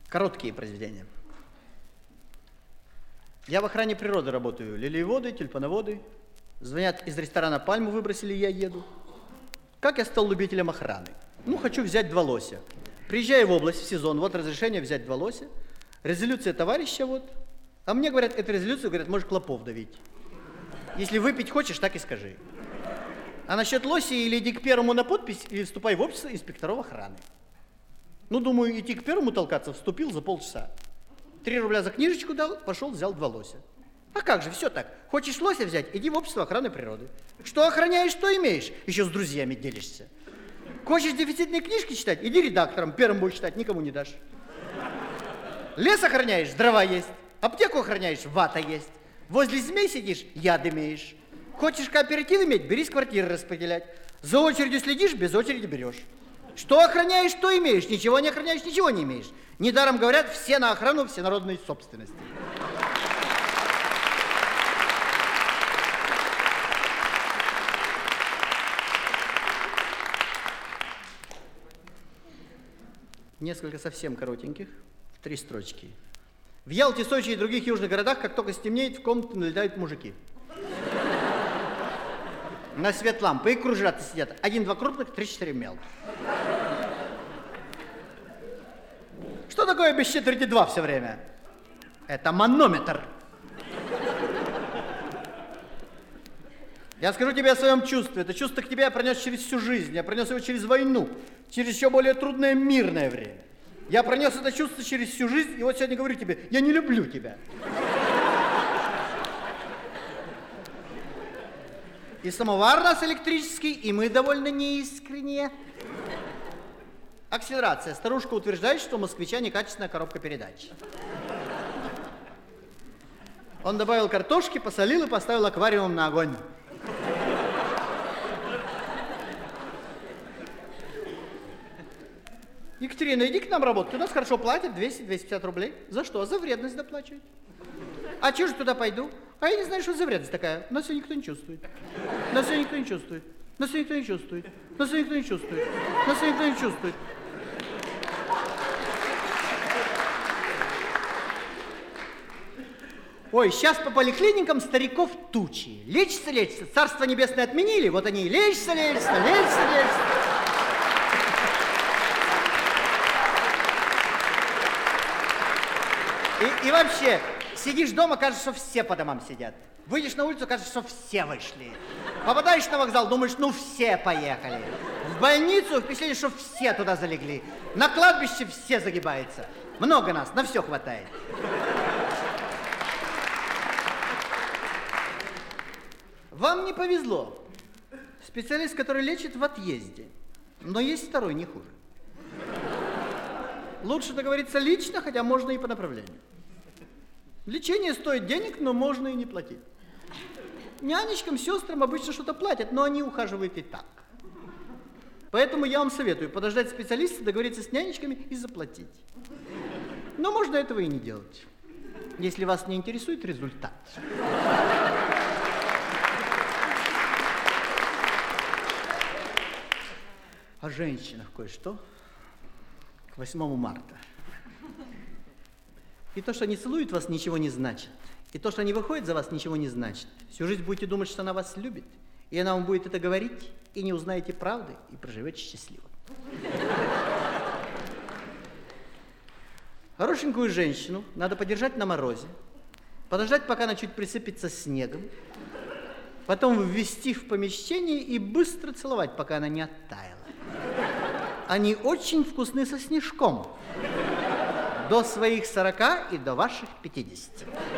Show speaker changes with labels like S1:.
S1: Короткие произведения. Я в охране природы работаю. Лилиеводы, тюльпановоды. Звонят из ресторана, пальму выбросили, я еду. Как я стал любителем охраны? Ну, хочу взять 2 лося. Приезжаю в область в сезон, вот разрешение взять 2 лося. Резолюция товарища вот. А мне говорят, эту резолюцию, говорят, можешь клопов давить. Если выпить хочешь, так и скажи. А насчет лося или иди к первому на подпись, или вступай в общество инспекторов охраны. Ну, думаю, идти к первому толкаться, вступил за полчаса. 3 рубля за книжечку дал, пошел, взял 2 лося. А как же, все так. Хочешь лося взять, иди в общество охраны природы. Что охраняешь, что имеешь. Еще с друзьями делишься. Хочешь дефицитные книжки читать, иди редактором, первым будешь читать, никому не дашь. Лес охраняешь, дрова есть. Аптеку охраняешь, вата есть. Возле змей сидишь, яд имеешь. Хочешь кооператив иметь, берись квартиры распределять. За очередью следишь, без очереди берешь. Что охраняешь, что имеешь. Ничего не охраняешь, ничего не имеешь. Недаром говорят, все на охрану всенародной собственности. Несколько совсем коротеньких, 3 строчки. В Ялте, Сочи и других южных городах, как только стемнеет, в комнату налетают мужики. На свет лампы и кружатся сидят. 1-2 крупных, 3-4 мелких. Что такое без четверти 2 все время? Это манометр. Я скажу тебе о своем чувстве. Это чувство к тебе я пронес через всю жизнь. Я пронес его через войну, через еще более трудное мирное время. Я пронес это чувство через всю жизнь, и вот сегодня говорю тебе, я не люблю тебя. И самовар у нас электрический, и мы довольно неискренние. Акселерация. Старушка утверждает, что у москвича некачественная коробка передач. Он добавил картошки, посолил и поставил аквариум на огонь. Екатерина, иди к нам работать. У нас хорошо платят, 200-250 рублей. За что? За вредность доплачивают. А чего же туда пойду? А я не знаю, что за вредность такая. Нас все никто не чувствует. Нас все никто не чувствует. Нас все никто не чувствует. Нас все никто не чувствует. Нас все никто не чувствует. Ой, сейчас по поликлиникам стариков тучи. Лечится, лечится. Царство небесное отменили, вот они и лечатся, лечатся, лечатся, лечатся. И вообще, сидишь дома, кажется, что все по домам сидят. Выйдешь на улицу, кажется, что все вышли. Попадаешь на вокзал, думаешь, ну все поехали. В больницу впечатление, что все туда залегли. На кладбище все загибаются. Много нас, на все хватает. Вам не повезло. Специалист, который лечит, в отъезде. Но есть второй, не хуже. Лучше договориться лично, хотя можно и по направлению. Лечение стоит денег, но можно и не платить. Нянечкам, сестрам обычно что-то платят, но они ухаживают и так. Поэтому я вам советую подождать специалиста, договориться с нянечками и заплатить. Но можно этого и не делать, если вас не интересует результат. О женщинах кое-что. К 8 марта. И то, что они целуют вас, ничего не значит. И то, что они выходят за вас, ничего не значит. Всю жизнь будете думать, что она вас любит. И она вам будет это говорить, и не узнаете правды, и проживете счастливо. Хорошенькую женщину надо подержать на морозе, подождать, пока она чуть присыпется снегом, потом ввести в помещение и быстро целовать, пока она не оттаяла. Они очень вкусны со снежком. До своих 40 и до ваших 50.